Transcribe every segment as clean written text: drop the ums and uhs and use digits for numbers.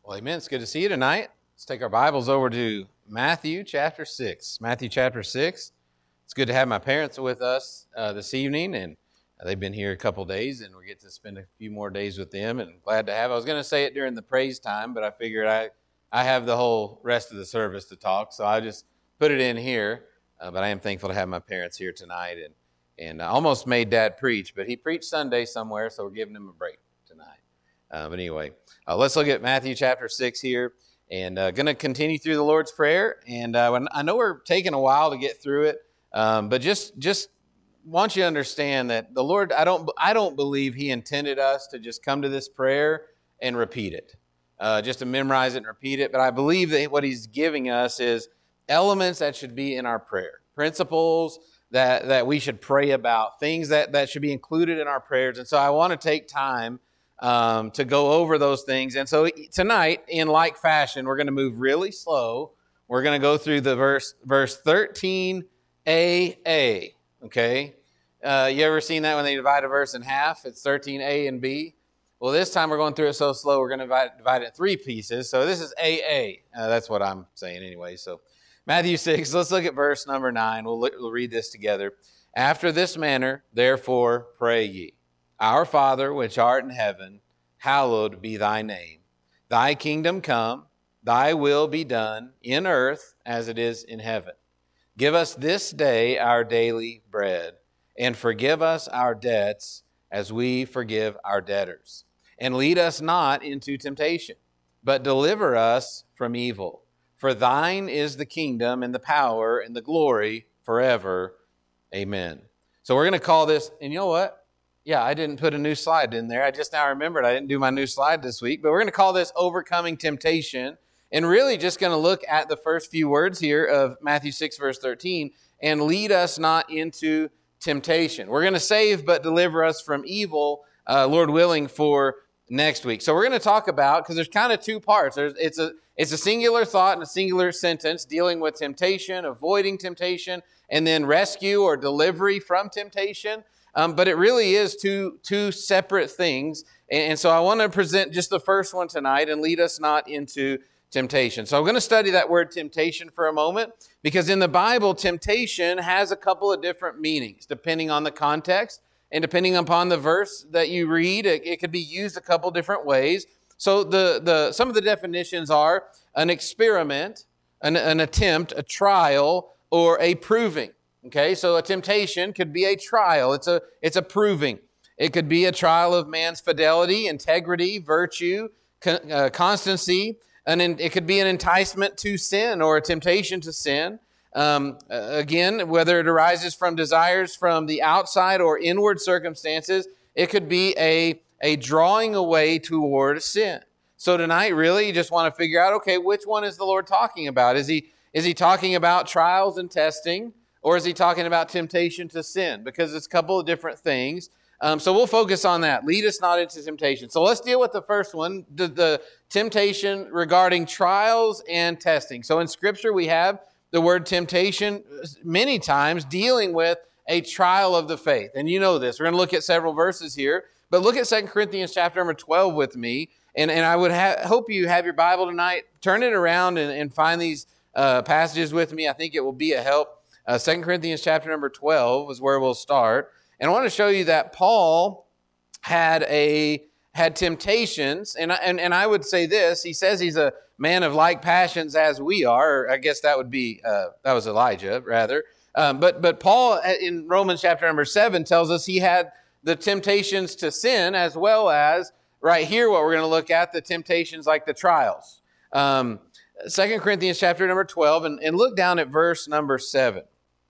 Well, amen. It's good to see you tonight. Let's take our Bibles over to Matthew chapter 6. Matthew chapter 6. It's good to have my parents with us this evening, and they've been here a couple days, and we get to spend a few more days with them, and glad to have. I was going to say it during the praise time, but I figured I have the whole rest of the service to talk, so I just put it in here. But I am thankful to have my parents here tonight, and I almost made Dad preach, but he preached Sunday somewhere, so we're giving him a break tonight. But anyway, let's look at Matthew chapter 6 here, and going to continue through the Lord's Prayer. And I know we're taking a while to get through it, but just want you to understand that the Lord, I don't believe He intended us to just come to this prayer and repeat it, just to memorize it and repeat it. But I believe that what He's giving us is elements that should be in our prayer, principles that we should pray about, things that should be included in our prayers. And so I want to take time to go over those things. And so tonight, in like fashion, we're going to move really slow. We're going to go through the verse 13a, okay? You ever seen that when they divide a verse in half? It's 13a and b. Well, this time we're going through it so slow, we're going to divide it in three pieces. So this is AA. That's what I'm saying anyway. So Matthew 6, let's look at verse number 9. We'll read this together. After this manner, therefore, pray ye. Our Father, which art in heaven, hallowed be thy name. Thy kingdom come, thy will be done in earth as it is in heaven. Give us this day our daily bread, and forgive us our debts as we forgive our debtors. And lead us not into temptation, but deliver us from evil. For thine is the kingdom and the power and the glory forever. Amen. So we're going to call this, and you know what? Yeah, I didn't put a new slide in there. I just now remembered I didn't do my new slide this week. But we're going to call this Overcoming Temptation. And really just going to look at the first few words here of Matthew 6, verse 13. And lead us not into temptation. We're going to save but deliver us from evil, Lord willing, for next week. So we're going to talk about, because there's kind of two parts. It's a singular thought and a singular sentence dealing with temptation, avoiding temptation, and then rescue or delivery from temptation. But it really is two separate things. And so I want to present just the first one tonight, and lead us not into temptation. So I'm going to study that word temptation for a moment, because in the Bible, temptation has a couple of different meanings, depending on the context and depending upon the verse that you read. It could be used a couple different ways. So some of the definitions are an experiment, an attempt, a trial, or a proving. Okay, so a temptation could be a trial. It's a proving. It could be a trial of man's fidelity, integrity, virtue, constancy, and it could be an enticement to sin or a temptation to sin. Again, whether it arises from desires from the outside or inward circumstances, it could be a drawing away toward sin. So tonight, really, you just want to figure out, okay, which one is the Lord talking about? Is he talking about trials and testing? Or is he talking about temptation to sin? Because it's a couple of different things. So we'll focus on that. Lead us not into temptation. So let's deal with the first one, the temptation regarding trials and testing. So in Scripture, we have the word temptation many times dealing with a trial of the faith. And you know this. We're going to look at several verses here. But look at 2 Corinthians chapter number 12 with me. And I would hope you have your Bible tonight. Turn it around and find these passages with me. I think it will be a help. 2 Corinthians chapter number 12 is where we'll start. And I want to show you that Paul had temptations. And I would say this. He says he's a man of like passions as we are. Or I guess that would be, that was Elijah, rather. But Paul in Romans chapter number 7 tells us he had the temptations to sin, as well as right here what we're going to look at, the temptations like the trials. 2 Corinthians chapter number 12, and look down at verse number 7.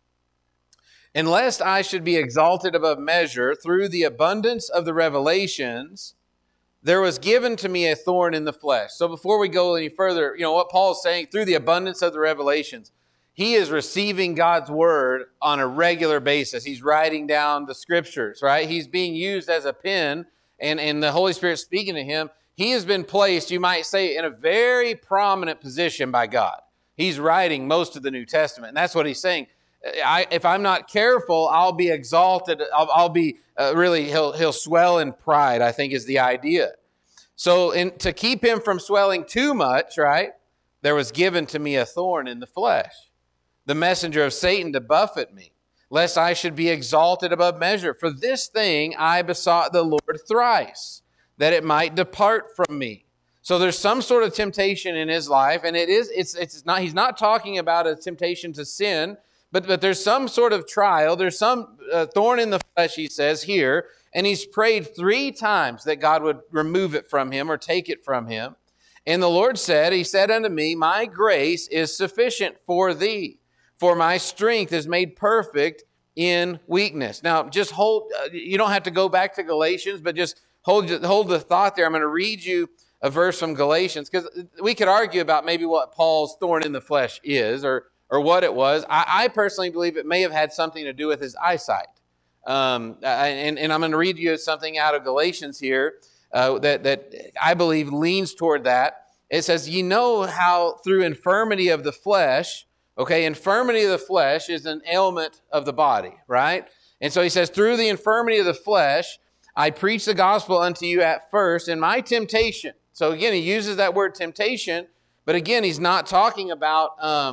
And lest I should be exalted above measure through the abundance of the revelations, there was given to me a thorn in the flesh. So before we go any further, you know what Paul's saying, through the abundance of the revelations, he is receiving God's word on a regular basis. He's writing down the scriptures, right? He's being used as a pen, and the Holy Spirit speaking to him. He has been placed, you might say, in a very prominent position by God. He's writing most of the New Testament, and that's what he's saying. If I'm not careful, I'll be exalted. I'll be he'll swell in pride, I think is the idea. So to keep him from swelling too much, right, there was given to me a thorn in the flesh, the messenger of Satan to buffet me, lest I should be exalted above measure. For this thing I besought the Lord thrice, that it might depart from me. So there's some sort of temptation in his life, and it's not. He's not talking about a temptation to sin, but there's some sort of trial. There's some thorn in the flesh, he says here, and he's prayed 3 times that God would remove it from him or take it from him. And the Lord said, he said unto me, my grace is sufficient for thee, for my strength is made perfect in weakness. Now, just hold, you don't have to go back to Galatians, but just hold the thought there. I'm going to read you a verse from Galatians, because we could argue about maybe what Paul's thorn in the flesh is, or what it was. I personally believe it may have had something to do with his eyesight. And I'm going to read you something out of Galatians here that I believe leans toward that. It says, ye know how through infirmity of the flesh, okay, infirmity of the flesh is an ailment of the body, right? And so he says, through the infirmity of the flesh, I preach the gospel unto you at first in my temptation. So again, he uses that word temptation, but again, he's not talking about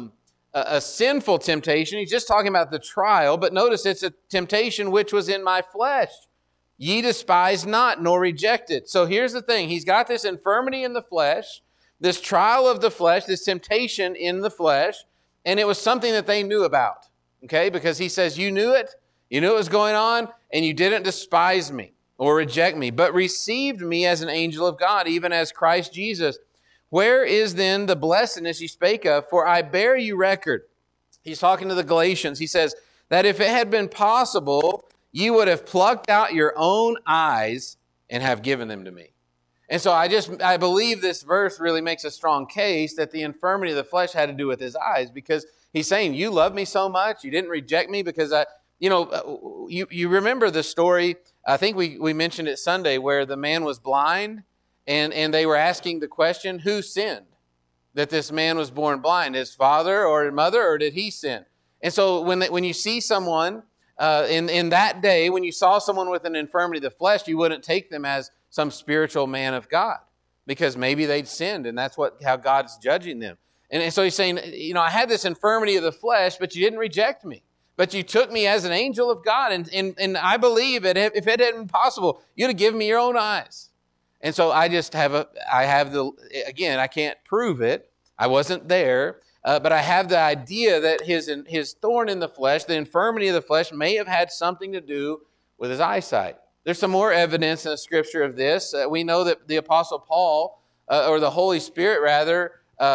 a sinful temptation. He's just talking about the trial. But notice it's a temptation which was in my flesh. Ye despise not, nor reject it. So here's the thing. He's got this infirmity in the flesh, this trial of the flesh, this temptation in the flesh, and it was something that they knew about, okay? Because he says, you knew it was going on, and you didn't despise me or reject me, but received me as an angel of God, even as Christ Jesus. Where is then the blessedness you spake of? For I bear you record. He's talking to the Galatians. He says that if it had been possible, you would have plucked out your own eyes and have given them to me. And so I believe this verse really makes a strong case that the infirmity of the flesh had to do with his eyes, because he's saying, you love me so much, you didn't reject me because you remember the story, I think we mentioned it Sunday, where the man was blind and they were asking the question, who sinned that this man was born blind, his father or his mother, or did he sin? And so when you see someone in that day, when you saw someone with an infirmity of the flesh, you wouldn't take them as some spiritual man of God, because maybe they'd sinned, and that's how God's judging them. And so he's saying, I had this infirmity of the flesh, but you didn't reject me. But you took me as an angel of God, and I believe that if it had been possible, you'd have given me your own eyes. And so I can't prove it. I wasn't there, but I have the idea that his thorn in the flesh, the infirmity of the flesh, may have had something to do with his eyesight. There's some more evidence in the scripture of this. We know that the Apostle Paul, or the Holy Spirit rather,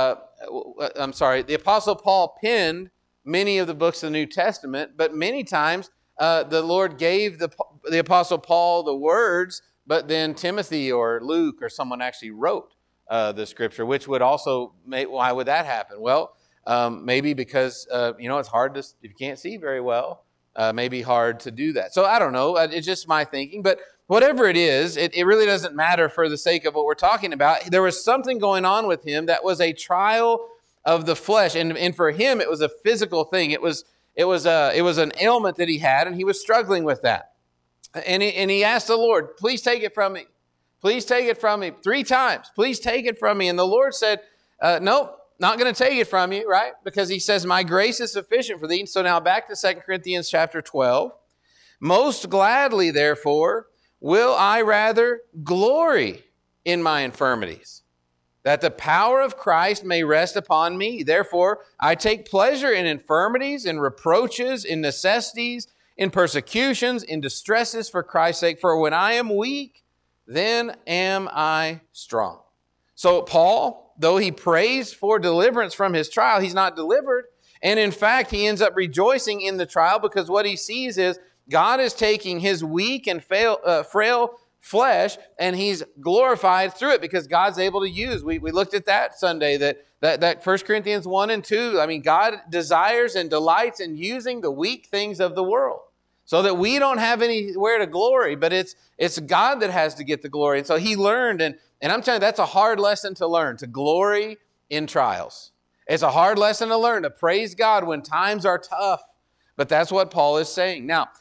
the Apostle Paul penned many of the books of the New Testament, but many times the Lord gave the Apostle Paul the words, but then Timothy or Luke or someone actually wrote the scripture, which would also why would that happen? Well, maybe because it's hard if you can't see very well, maybe hard to do that. So I don't know. It's just my thinking, but whatever it is, it really doesn't matter for the sake of what we're talking about. There was something going on with him that was a trial of the flesh, and for him it was a physical thing. It was an ailment that he had, and he was struggling with that. And he asked the Lord, please take it from me. Please take it from me. 3 times. Please take it from me. And the Lord said, nope, not going to take it from you, right? Because he says, my grace is sufficient for thee. So now back to 2 Corinthians chapter 12. Most gladly, therefore, will I rather glory in my infirmities, that the power of Christ may rest upon me. Therefore, I take pleasure in infirmities, in reproaches, in necessities, in persecutions, in distresses for Christ's sake. For when I am weak, then am I strong. So Paul, though he prays for deliverance from his trial, he's not delivered. And in fact, he ends up rejoicing in the trial, because what he sees is God is taking his weak and frail flesh, and he's glorified through it, because God's able to use. We looked at that Sunday, that 1 Corinthians 1 and 2. I mean, God desires and delights in using the weak things of the world, so that we don't have anywhere to glory, but it's God that has to get the glory. And so he learned, and I'm telling you, that's a hard lesson to learn, to glory in trials. It's a hard lesson to learn, to praise God when times are tough. But that's what Paul is saying. Now,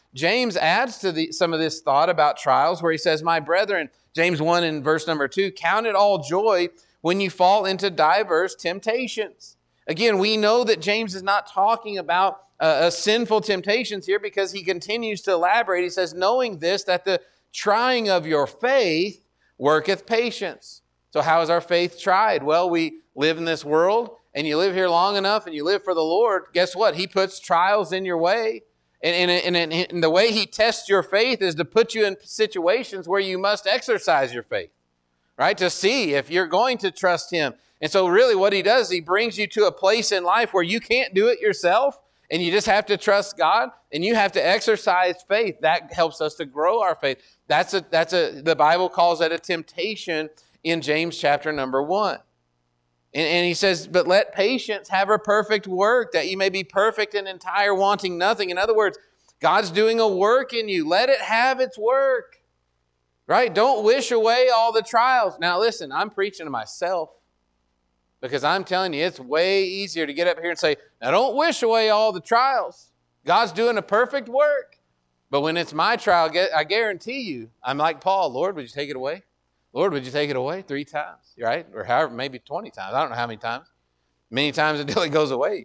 James adds to some of this thought about trials where he says, my brethren, James 1 in verse number 2, count it all joy when you fall into diverse temptations. Again, we know that James is not talking about sinful temptations here because he continues to elaborate. He says, knowing this, that the trying of your faith worketh patience. So how is our faith tried? Well, we live in this world, and you live here long enough, and you live for the Lord. Guess what? He puts trials in your way. And the way he tests your faith is to put you in situations where you must exercise your faith, right? To see if you're going to trust him. And so really what he does, he brings you to a place in life where you can't do it yourself, and you just have to trust God, and you have to exercise faith. That helps us to grow our faith. The Bible calls that a temptation in James chapter number 1. And he says, but let patience have a perfect work, that you may be perfect and entire, wanting nothing. In other words, God's doing a work in you. Let it have its work, right? Don't wish away all the trials. Now listen, I'm preaching to myself because I'm telling you, it's way easier to get up here and say, now don't wish away all the trials. God's doing a perfect work. But when it's my trial, I guarantee you, I'm like Paul, Lord, would you take it away? Lord, would you take it away 3 times, right? Or however, maybe 20 times. I don't know how many times. Many times until it goes away.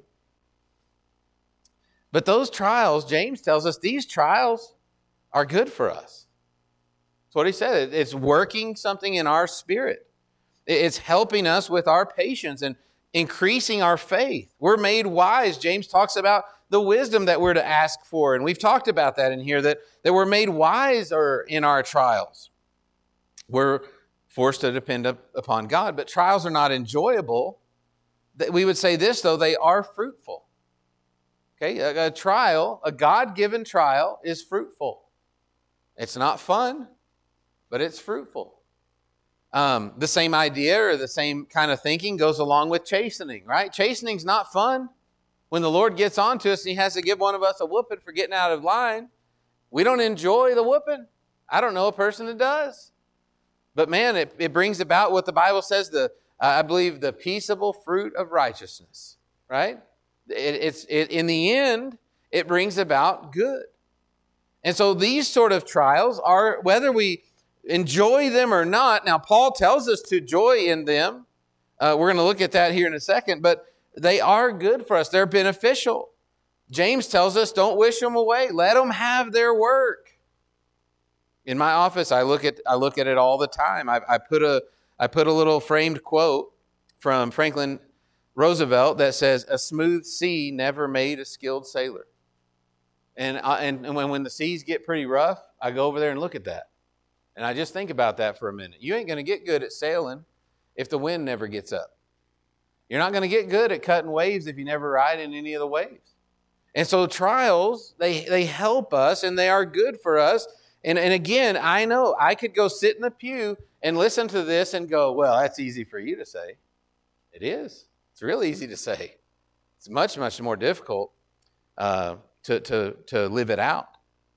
But those trials, James tells us, these trials are good for us. That's what he said. It's working something in our spirit. It's helping us with our patience and increasing our faith. We're made wise. James talks about the wisdom that we're to ask for. And we've talked about that in here, that we're made wiser in our trials. We're forced to depend upon God, but trials are not enjoyable. We would say this, though, they are fruitful. Okay, a trial, a God-given trial is fruitful. It's not fun, but it's fruitful. The same idea or the same kind of thinking goes along with chastening, right? Chastening's not fun. When the Lord gets on to us and he has to give one of us a whooping for getting out of line, we don't enjoy the whooping. I don't know a person that does. But man, it brings about what the Bible says, I believe, the peaceable fruit of righteousness, right? In the end, it brings about good. And so these sort of trials are, whether we enjoy them or not, now Paul tells us to joy in them. We're going to look at that here in a second, but they are good for us. They're beneficial. James tells us, don't wish them away. Let them have their work. In my office, I look at it all the time. I put a little framed quote from Franklin Roosevelt that says, "A smooth sea never made a skilled sailor." And when the seas get pretty rough, I go over there and look at that, and I just think about that for a minute. You ain't going to get good at sailing if the wind never gets up. You're not going to get good at cutting waves if you never ride in any of the waves. And so trials, they help us, and they are good for us. And again, I know I could go sit in the pew and listen to this and go, well, that's easy for you to say. It is. It's real easy to say. It's much, much more difficult to live it out.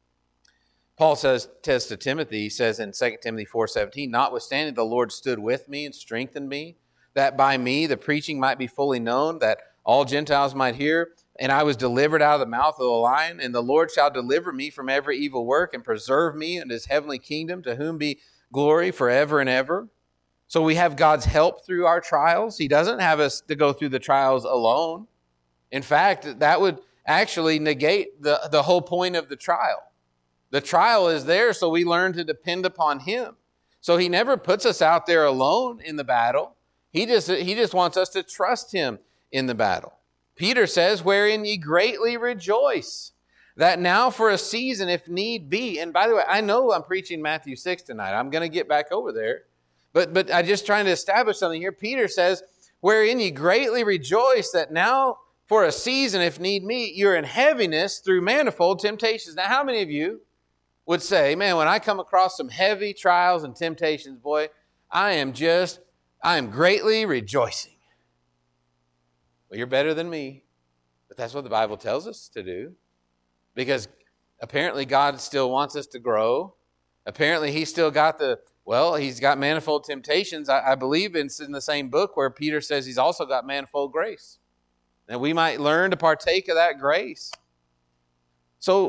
Paul says to Timothy, he says in 2 Timothy 4:17, notwithstanding the Lord stood with me and strengthened me, that by me the preaching might be fully known, that all Gentiles might hear. And I was delivered out of the mouth of the lion, and the Lord shall deliver me from every evil work and preserve me in his heavenly kingdom, to whom be glory forever and ever. So we have God's help through our trials. He doesn't have us to go through the trials alone. In fact, that would actually negate the whole point of the trial. The trial is there so we learn to depend upon him. So he never puts us out there alone in the battle. He just wants us to trust him in the battle. Peter says, wherein ye greatly rejoice, that now for a season, if need be. And by the way, I know I'm preaching Matthew 6 tonight. I'm going to get back over there. But I'm just trying to establish something here. Peter says, wherein ye greatly rejoice, that now for a season, if need be, you're in heaviness through manifold temptations. Now, how many of you would say, man, when I come across some heavy trials and temptations, boy, I am greatly rejoicing. Well, you're better than me, but that's what the Bible tells us to do, because apparently God still wants us to grow. Apparently he's still got he's got manifold temptations. I believe it's in the same book where Peter says he's also got manifold grace, and we might learn to partake of that grace. So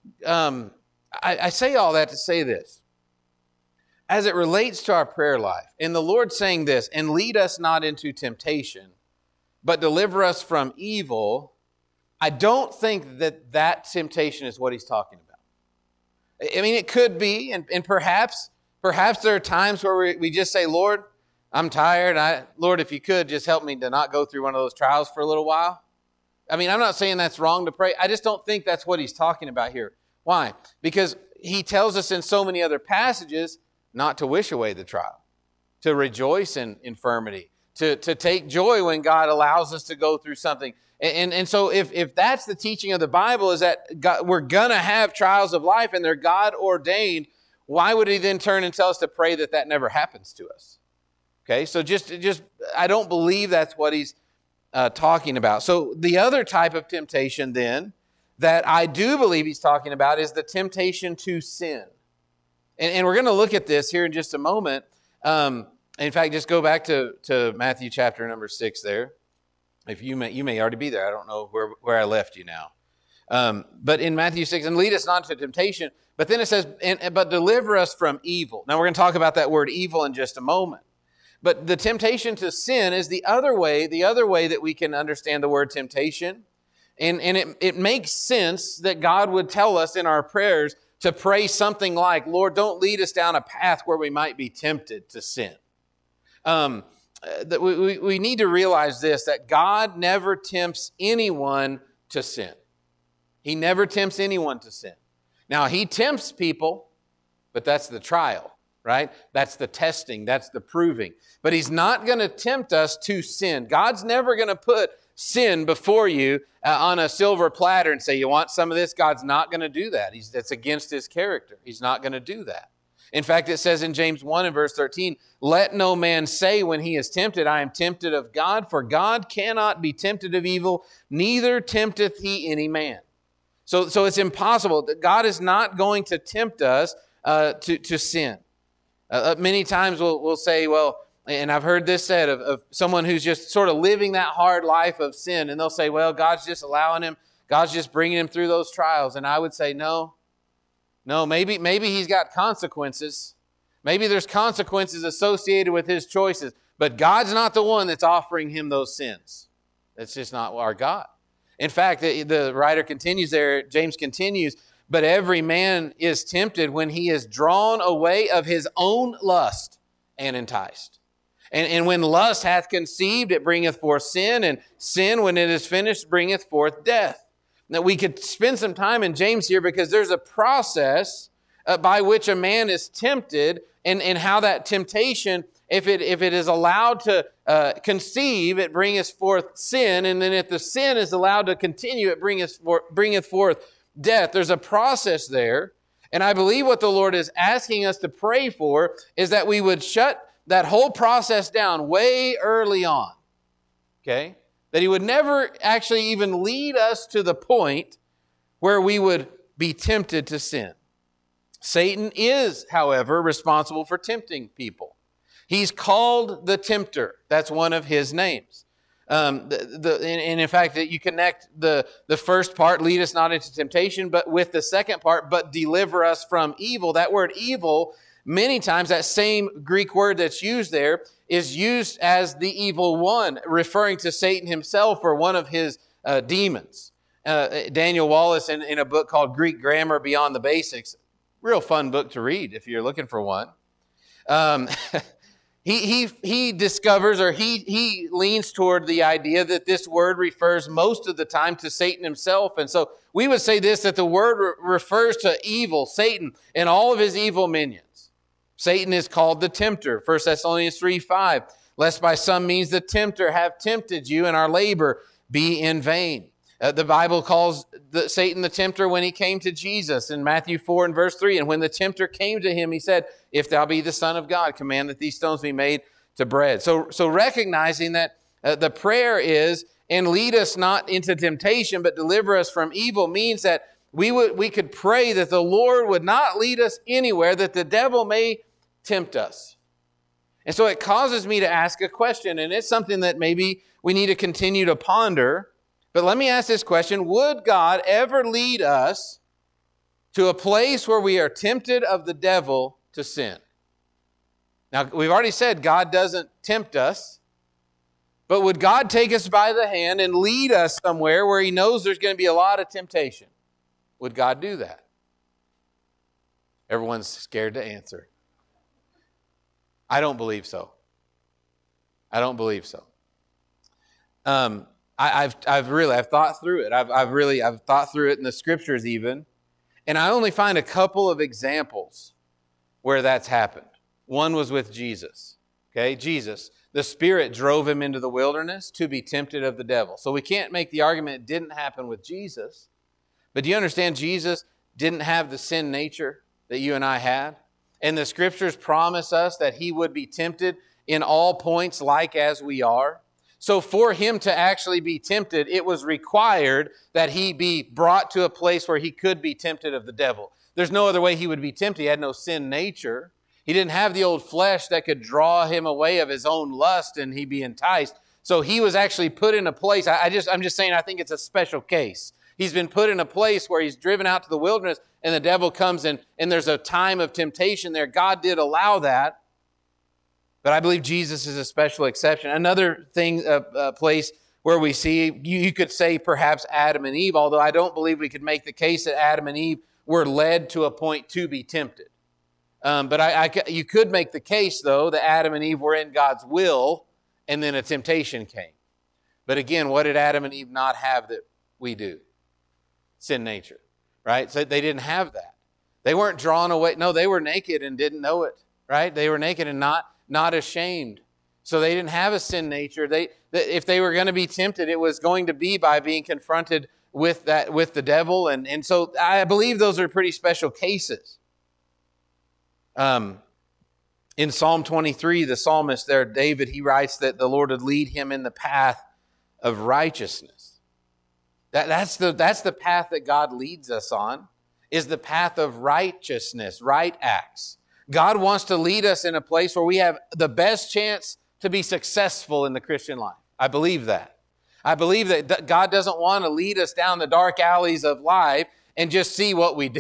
I say all that to say this. As it relates to our prayer life, and the Lord saying this, and lead us not into temptation, but deliver us from evil, I don't think that temptation is what he's talking about. I mean, it could be, and perhaps there are times where we just say, Lord, I'm tired. Lord, if you could, just help me to not go through one of those trials for a little while. I mean, I'm not saying that's wrong to pray. I just don't think that's what he's talking about here. Why? Because he tells us in so many other passages not to wish away the trial, to rejoice in infirmity, to take joy when God allows us to go through something. And so if that's the teaching of the Bible, is that we're going to have trials of life and they're God ordained, why would he then turn and tell us to pray that never happens to us? Okay, so just I don't believe that's what he's talking about. So the other type of temptation then that I do believe he's talking about is the temptation to sin. And we're going to look at this here in just a moment. In fact, just go back to Matthew chapter number 6 there. If you may already be there. I don't know where I left you now. But in Matthew 6, and lead us not into temptation, but then it says, but deliver us from evil. Now we're going to talk about that word evil in just a moment. But the temptation to sin is the other way that we can understand the word temptation. And it makes sense that God would tell us in our prayers to pray something like, Lord, don't lead us down a path where we might be tempted to sin. That we need to realize this, that God never tempts anyone to sin. He never tempts anyone to sin. Now, he tempts people, but that's the trial, right? That's the testing. That's the proving. But he's not going to tempt us to sin. God's never going to put sin before you on a silver platter and say, you want some of this? God's not going to do that. That's against his character. He's not going to do that. In fact, it says in James 1 and verse 13, let no man say when he is tempted, I am tempted of God, for God cannot be tempted of evil, neither tempteth he any man. So it's impossible. God is not going to tempt us to sin. Many times we'll say, well, and I've heard this said of someone who's just sort of living that hard life of sin, and they'll say, well, God's just allowing him, God's just bringing him through those trials. And I would say, no, maybe he's got consequences. Maybe there's consequences associated with his choices, but God's not the one that's offering him those sins. That's just not our God. In fact, the writer continues there, James continues, but every man is tempted when he is drawn away of his own lust and enticed. And when lust hath conceived, it bringeth forth sin, and sin, when it is finished, bringeth forth death. Now, we could spend some time in James here because there's a process by which a man is tempted, and how that temptation, if it is allowed to conceive, it bringeth forth sin, and then if the sin is allowed to continue, it bringeth forth death. There's a process there, and I believe what the Lord is asking us to pray for is that we would shut that whole process down way early on, okay? That he would never actually even lead us to the point where we would be tempted to sin. Satan is, however, responsible for tempting people. He's called the tempter. That's one of his names. And in fact, you connect the first part, lead us not into temptation, but with the second part, but deliver us from evil. That word evil, many times that same Greek word that's used there is used as the evil one, referring to Satan himself or one of his demons. Daniel Wallace, in a book called Greek Grammar Beyond the Basics, real fun book to read if you're looking for one. He discovers, or he leans toward the idea that this word refers most of the time to Satan himself. And so we would say this, that the word refers to evil, Satan, and all of his evil minions. Satan is called the tempter. 1 Thessalonians 3:5, lest by some means the tempter have tempted you and our labor be in vain. The Bible calls Satan the tempter when he came to Jesus in Matthew 4 and verse 3. And when the tempter came to him, he said, if thou be the Son of God, command that these stones be made to bread. So recognizing that the prayer is, and lead us not into temptation, but deliver us from evil, means that we could pray that the Lord would not lead us anywhere that the devil may tempt us. And so it causes me to ask a question, and it's something that maybe we need to continue to ponder. But let me ask this question. Would God ever lead us to a place where we are tempted of the devil to sin. Now, we've already said God doesn't tempt us, but would God take us by the hand and lead us somewhere where he knows there's going to be a lot of temptation? Would God do that? Everyone's scared to answer. I don't believe so. I don't believe so. I've thought through it. I've thought through it in the scriptures even, and I only find a couple of examples where that's happened. One was with Jesus. Okay, Jesus, the Spirit drove him into the wilderness to be tempted of the devil. So we can't make the argument it didn't happen with Jesus. But do you understand Jesus didn't have the sin nature that you and I had? And the scriptures promise us that he would be tempted in all points like as we are. So for him to actually be tempted, it was required that he be brought to a place where he could be tempted of the devil. There's no other way he would be tempted. He had no sin nature. He didn't have the old flesh that could draw him away of his own lust and he'd be enticed. So he was actually put in a place. I'm just saying I think it's a special case. He's been put in a place where he's driven out to the wilderness and the devil comes in and there's a time of temptation there. God did allow that. But I believe Jesus is a special exception. Another thing, place where we see, you could say perhaps Adam and Eve, although I don't believe we could make the case that Adam and Eve were led to a point to be tempted. But you could make the case, though, that Adam and Eve were in God's will, and then a temptation came. But again, what did Adam and Eve not have that we do? Sin nature, right? So they didn't have that. They weren't drawn away. No, they were naked and didn't know it, right? They were naked and not ashamed. So they didn't have a sin nature. If they were going to be tempted, it was going to be by being confronted with the devil. And so I believe those are pretty special cases. In Psalm 23, the psalmist there, David, he writes that the Lord would lead him in the path of righteousness. That's the path that God leads us on, is the path of righteousness, right acts. God wants to lead us in a place where we have the best chance to be successful in the Christian life. I believe that. I believe that God doesn't want to lead us down the dark alleys of life and just see what we do.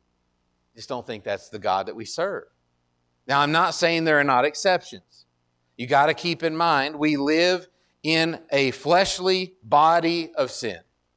I just don't think that's the God that we serve. Now, I'm not saying there are not exceptions. You got to keep in mind, we live in a fleshly body of sin.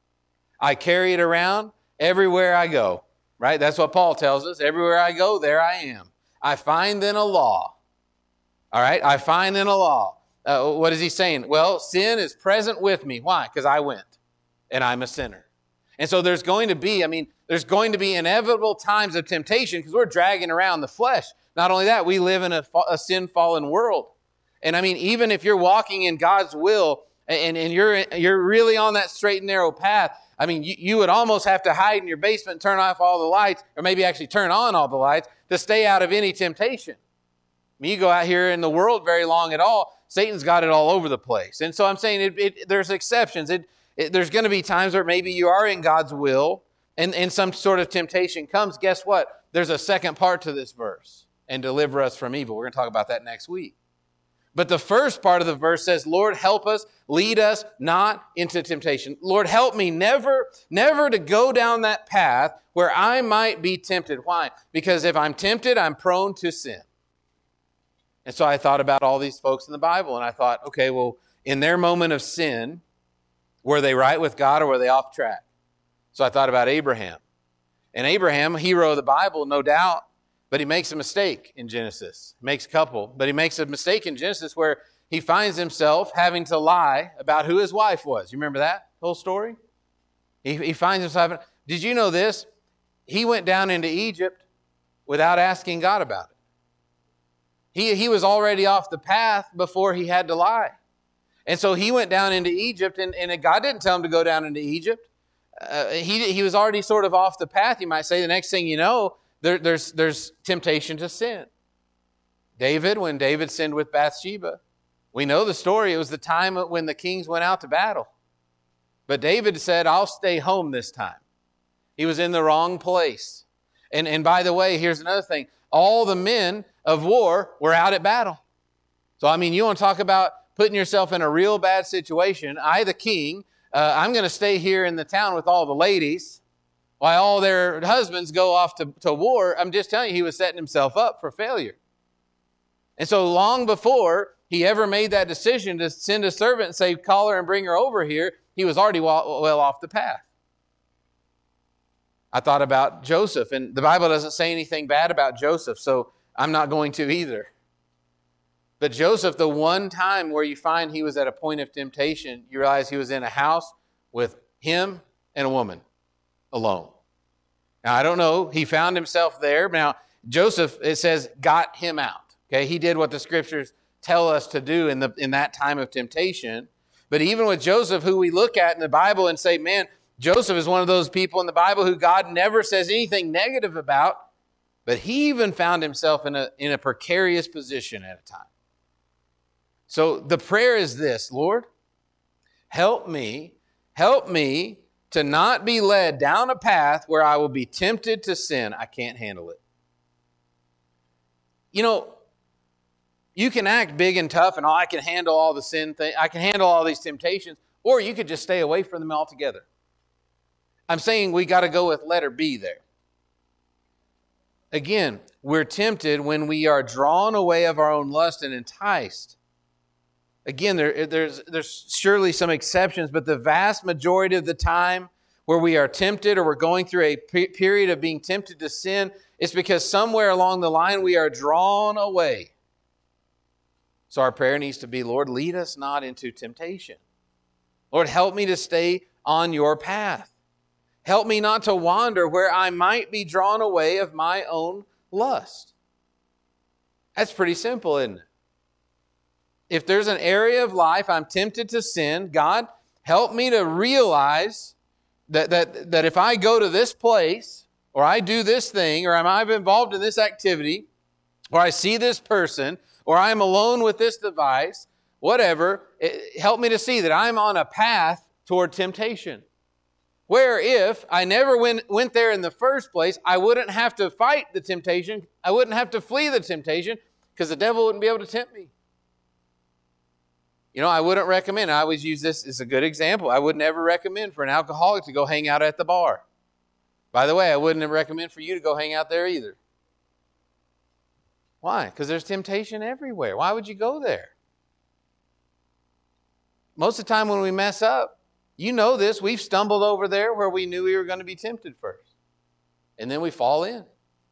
I carry it around everywhere I go, right? That's what Paul tells us. Everywhere I go, there I am. I find then a law. All right? I find then a law. What is he saying? Well, sin is present with me. Why? Because I went, and I'm a sinner. And so there's going to be inevitable times of temptation because we're dragging around the flesh. Not only that, we live in a sin-fallen world. And I mean, even if you're walking in God's will and you're really on that straight and narrow path, I mean, you would almost have to hide in your basement and turn off all the lights, or maybe actually turn on all the lights to stay out of any temptation. I mean, you go out here in the world very long at all, Satan's got it all over the place. And so I'm saying there's exceptions. There's going to be times where maybe you are in God's will and some sort of temptation comes. Guess what? There's a second part to this verse. And deliver us from evil. We're going to talk about that next week. But the first part of the verse says, Lord, help us, lead us not into temptation. Lord, help me never to go down that path where I might be tempted. Why? Because if I'm tempted, I'm prone to sin. And so I thought about all these folks in the Bible, and I thought, okay, well, in their moment of sin, were they right with God or were they off track? So I thought about Abraham. And Abraham, hero of the Bible, no doubt, but he makes a mistake in Genesis. He makes a couple, but he makes a mistake in Genesis where he finds himself having to lie about who his wife was. You remember that whole story? He finds himself, did you know this? He went down into Egypt without asking God about it. He was already off the path before he had to lie. And so he went down into Egypt, and God didn't tell him to go down into Egypt. He was already sort of off the path, you might say. The next thing you know, there's temptation to sin. When David sinned with Bathsheba, we know the story. It was the time when the kings went out to battle. But David said, I'll stay home this time. He was in the wrong place. And by the way, here's another thing. All the men of war were out at battle. So, I mean, you want to talk about putting yourself in a real bad situation. I, the king, I'm going to stay here in the town with all the ladies. while all their husbands go off to war. I'm just telling you, he was setting himself up for failure. And so long before he ever made that decision to send a servant and say, call her and bring her over here, he was already well off the path. I thought about Joseph, and the Bible doesn't say anything bad about Joseph, so I'm not going to either. But Joseph, the one time where you find he was at a point of temptation, you realize he was in a house with him and a woman alone. Now, I don't know. He found himself there. Now, Joseph, it says, got him out. Okay, he did what the Scriptures tell us to do in that time of temptation. But even with Joseph, who we look at in the Bible and say, man, Joseph is one of those people in the Bible who God never says anything negative about, but he even found himself in a precarious position at a time. So the prayer is this: Lord, help me to not be led down a path where I will be tempted to sin. I can't handle it. You know, you can act big and tough and, I can handle all the sin thing. I can handle all these temptations. Or you could just stay away from them altogether. I'm saying we got to go with letter B there. Again, we're tempted when we are drawn away of our own lust and enticed. Again, there's surely some exceptions, but the vast majority of the time where we are tempted or we're going through a period of being tempted to sin, it's because somewhere along the line we are drawn away. So our prayer needs to be, Lord, lead us not into temptation. Lord, help me to stay on your path. Help me not to wander where I might be drawn away of my own lust. That's pretty simple, isn't it? If there's an area of life I'm tempted to sin, God, help me to realize that if I go to this place, or I do this thing, or I'm involved in this activity, or I see this person, or I'm alone with this device, whatever, help me to see that I'm on a path toward temptation. Where if I never went there in the first place, I wouldn't have to fight the temptation. I wouldn't have to flee the temptation because the devil wouldn't be able to tempt me. You know, I wouldn't recommend, I always use this as a good example, I would never recommend for an alcoholic to go hang out at the bar. By the way, I wouldn't recommend for you to go hang out there either. Why? Because there's temptation everywhere. Why would you go there? Most of the time when we mess up, you know this, we've stumbled over there where we knew we were going to be tempted first. And then we fall in.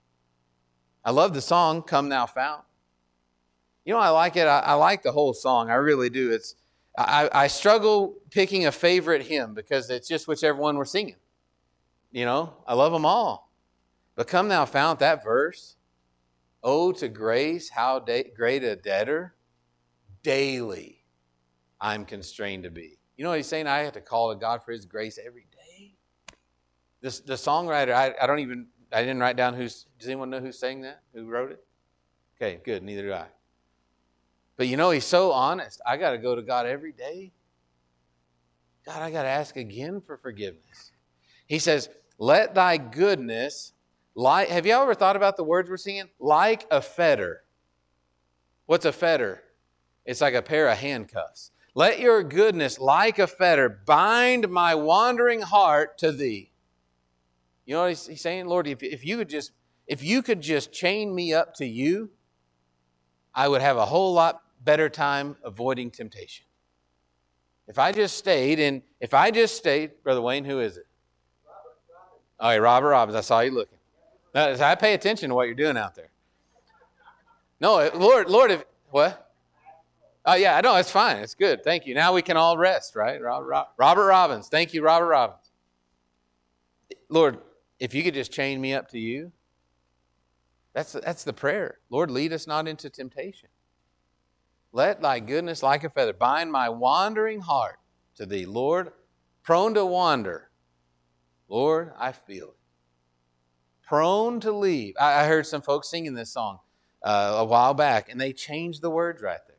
I love the song, Come Thou Fount. You know, I like it. I like the whole song. I really do. I struggle picking a favorite hymn because it's just whichever one we're singing. You know, I love them all. But Come Thou Fount, that verse, oh, to grace, how great a debtor, daily I'm constrained to be. You know what he's saying? I have to call to God for His grace every day. The songwriter, I didn't write down does anyone know who sang that? Who wrote it? Okay, good. Neither do I. But you know, he's so honest. I got to go to God every day. God, I got to ask again for forgiveness. He says, let thy goodness, have you ever thought about the words we're singing? Like a fetter. What's a fetter? It's like a pair of handcuffs. Let your goodness, like a fetter, bind my wandering heart to thee. You know what he's saying? Lord, if you could just chain me up to you, I would have a whole lot better time avoiding temptation. If I just stayed, Brother Wayne, who is it? All right, Robert Robbins. I saw you looking. Now, I pay attention to what you're doing out there. No, Lord, what? Oh, yeah, I know, it's fine. It's good. Thank you. Now we can all rest, right? Robert Robbins. Thank you, Robert Robbins. Lord, if you could just chain me up to you, that's the prayer. Lord, lead us not into temptation. Let thy goodness like a feather bind my wandering heart to thee. Lord, prone to wander. Lord, I feel it. Prone to leave. I heard some folks singing this song a while back, and they changed the words right there.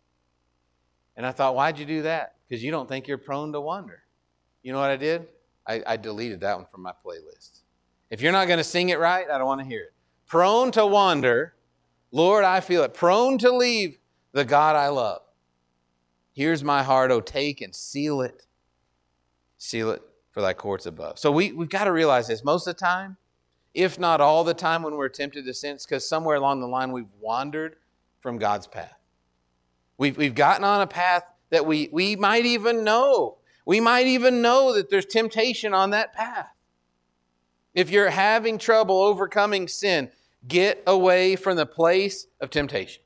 And I thought, why'd you do that? Because you don't think you're prone to wander. You know what I did? I deleted that one from my playlist. If you're not going to sing it right, I don't want to hear it. Prone to wander, Lord, I feel it. Prone to leave the God I love. Here's my heart, oh, take and seal it. Seal it for thy courts above. So we've got to realize this. Most of the time, if not all the time when we're tempted to sin, it's because somewhere along the line we've wandered from God's path. We've gotten on a path that we might even know. We might even know that there's temptation on that path. If you're having trouble overcoming sin, get away from the place of temptation.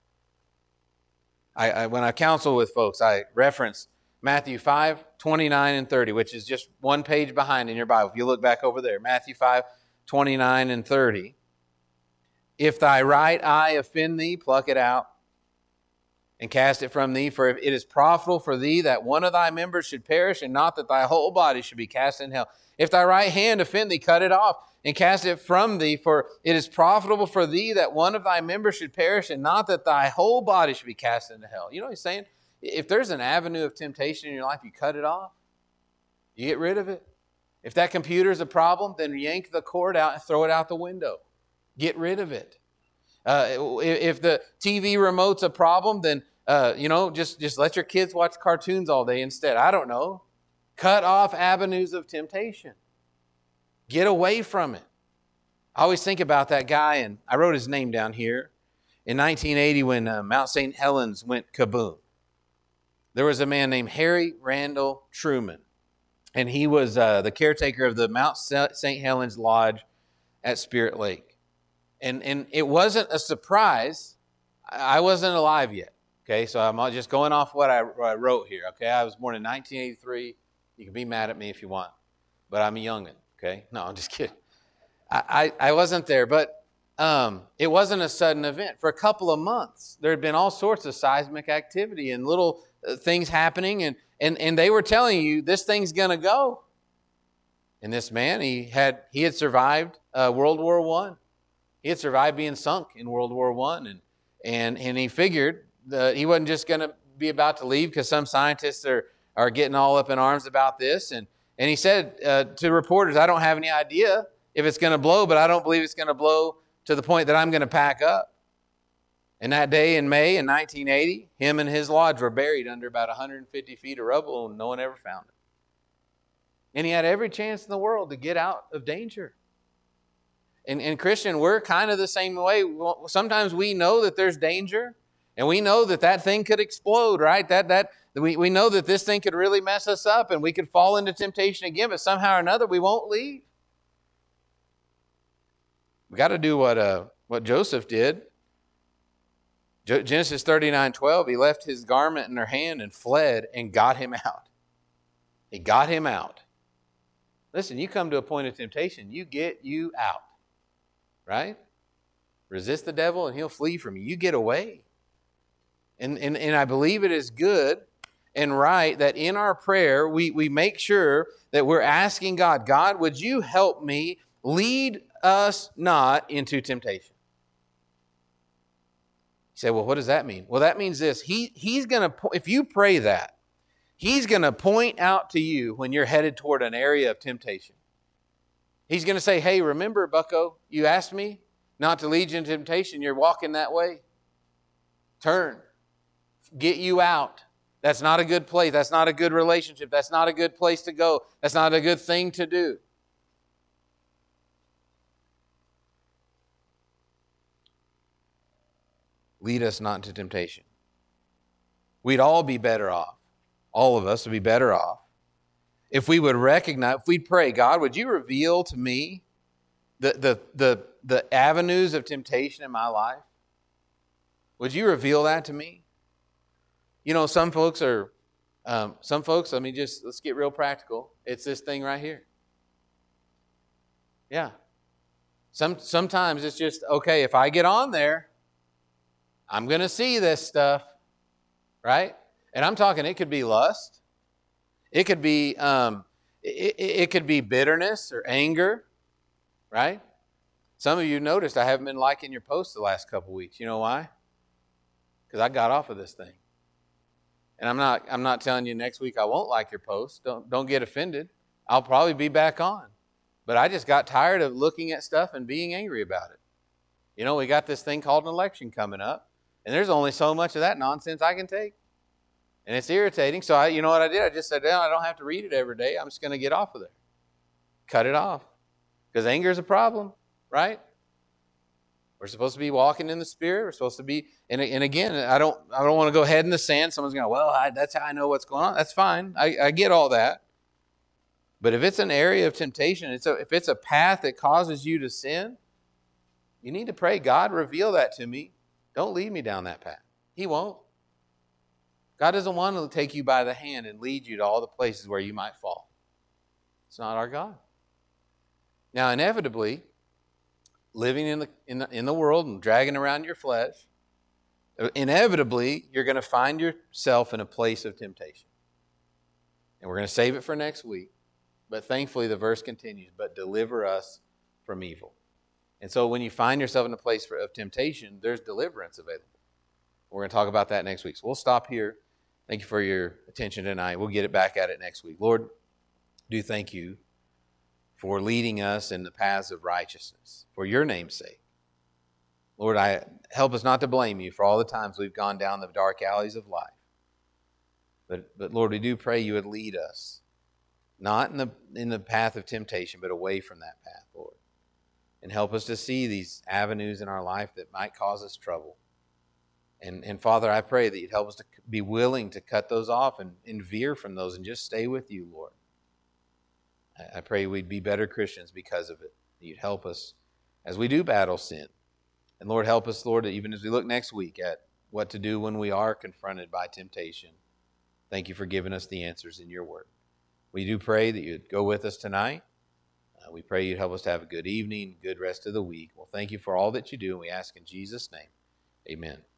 When I counsel with folks, I reference Matthew 5, 29 and 30, which is just one page behind in your Bible. If you look back over there, Matthew 5, 29 and 30. If thy right eye offend thee, pluck it out and cast it from thee. For it is profitable for thee that one of thy members should perish, and not that thy whole body should be cast in hell. If thy right hand offend thee, cut it off and cast it from thee. For it is profitable for thee that one of thy members should perish, and not that thy whole body should be cast into hell. You know what he's saying? If there's an avenue of temptation in your life, you cut it off. You get rid of it. If that computer is a problem, then yank the cord out and throw it out the window. Get rid of it. If the TV remote's a problem, then just let your kids watch cartoons all day instead. I don't know. Cut off avenues of temptation. Get away from it. I always think about that guy, and I wrote his name down here. In 1980, when Mount St. Helens went kaboom, there was a man named Harry Randall Truman, and he was the caretaker of the Mount St. Helens Lodge at Spirit Lake. And it wasn't a surprise. I wasn't alive yet. Okay, so I'm just going off what I wrote here. Okay, I was born in 1983. You can be mad at me if you want, but I'm a youngin'. Okay, no, I'm just kidding. I wasn't there, but it wasn't a sudden event. For a couple of months, there had been all sorts of seismic activity and little things happening, and they were telling you this thing's going to go. And this man, he had survived World War I. He had survived being sunk in World War I, and he figured that he wasn't just going to be about to leave, because some scientists are getting all up in arms about this. And he said to reporters, I don't have any idea if it's going to blow, but I don't believe it's going to blow to the point that I'm going to pack up. And that day in May in 1980, him and his lodge were buried under about 150 feet of rubble, and no one ever found him. And he had every chance in the world to get out of danger. And Christian, we're kind of the same way. Sometimes we know that there's danger, and we know that thing could explode, right? We know that this thing could really mess us up, and we could fall into temptation again, but somehow or another we won't leave. We got to do what Joseph did. Genesis 39:12, he left his garment in her hand and fled and got him out. He got him out. Listen, you come to a point of temptation, you get you out. Right? Resist the devil and he'll flee from you. You get away. And I believe it is good and right that in our prayer we make sure that we're asking God, God, would you help me lead us not into temptation? You say, well, what does that mean? Well, that means this. He's going to, if you pray that, he's going to point out to you when you're headed toward an area of temptation. He's going to say, hey, remember, bucko, you asked me not to lead you into temptation. You're walking that way. Turn. Get you out. That's not a good place. That's not a good relationship. That's not a good place to go. That's not a good thing to do. Lead us not into temptation. We'd all be better off. All of us would be better off if we would recognize, if we'd pray, God, would you reveal to me the avenues of temptation in my life? Would you reveal that to me? You know, some folks, let's get real practical. It's this thing right here. Yeah. Sometimes it's just, okay, if I get on there, I'm going to see this stuff, right? And I'm talking, it could be lust. It could be it could be bitterness or anger, right? Some of you noticed I haven't been liking your posts the last couple weeks. You know why? Because I got off of this thing. And I'm not telling you next week I won't like your post. Don't get offended. I'll probably be back on. But I just got tired of looking at stuff and being angry about it. You know, we got this thing called an election coming up, and there's only so much of that nonsense I can take. And it's irritating. So you know what I did? I just said, I don't have to read it every day. I'm just going to get off of there. Cut it off. Because anger is a problem, right? We're supposed to be walking in the Spirit. We're supposed to be, and again, I don't want to go head in the sand. Someone's going, that's how I know what's going on. That's fine. I get all that. But if it's an area of temptation, if it's a path that causes you to sin, you need to pray, God, reveal that to me. Don't lead me down that path. He won't. God doesn't want to take you by the hand and lead you to all the places where you might fall. It's not our God. Now, inevitably, living in the world and dragging around your flesh, inevitably, you're going to find yourself in a place of temptation. And we're going to save it for next week. But thankfully, the verse continues, but deliver us from evil. And so when you find yourself in a place of temptation, there's deliverance available. We're going to talk about that next week. So we'll stop here. Thank you for your attention tonight. We'll get it back at it next week. Lord, do thank you for leading us in the paths of righteousness, for your name's sake. Lord, help us not to blame you for all the times we've gone down the dark alleys of life. But Lord, we do pray you would lead us, not in the path of temptation, but away from that path, Lord. And help us to see these avenues in our life that might cause us trouble. And Father, I pray that you'd help us to be willing to cut those off and veer from those and just stay with you, Lord. I pray we'd be better Christians because of it. That you'd help us as we do battle sin. And Lord, help us, Lord, even as we look next week at what to do when we are confronted by temptation. Thank you for giving us the answers in your word. We do pray that you'd go with us tonight. We pray you'd help us to have a good evening, good rest of the week. Well, thank you for all that you do, and we ask in Jesus' name. Amen.